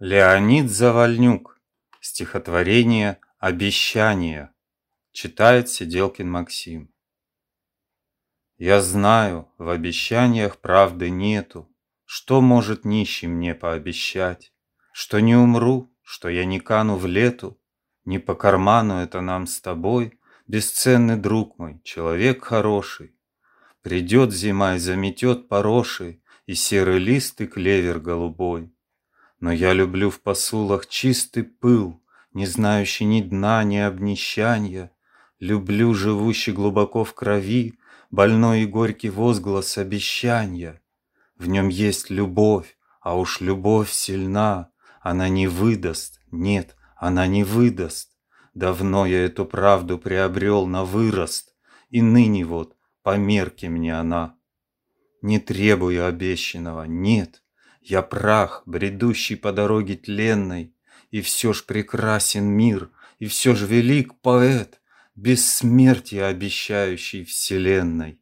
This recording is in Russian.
Леонид Завальнюк. Стихотворение «Обещание». Читает Сиделкин Максим. Я знаю, в обещаниях правды нету. Что может нищий мне пообещать? Что не умру, что я не кану в лету. Не по карману это нам с тобой, бесценный друг мой, человек хороший. Придет зима и заметет пороши, и серый лист, и клевер голубой. Но я люблю в посулах чистый пыл, не знающий ни дна, ни обнищанья. Люблю, живущий глубоко в крови, больной и горький возглас обещанья. В нем есть любовь, а уж любовь сильна. Она не выдаст, нет, она не выдаст. Давно я эту правду приобрел на вырост, и ныне вот по мерке мне она. Не требую обещанного, нет. Я прах, бредущий по дороге тленной, и все ж прекрасен мир, и все ж велик поэт, бессмертие обещающий вселенной.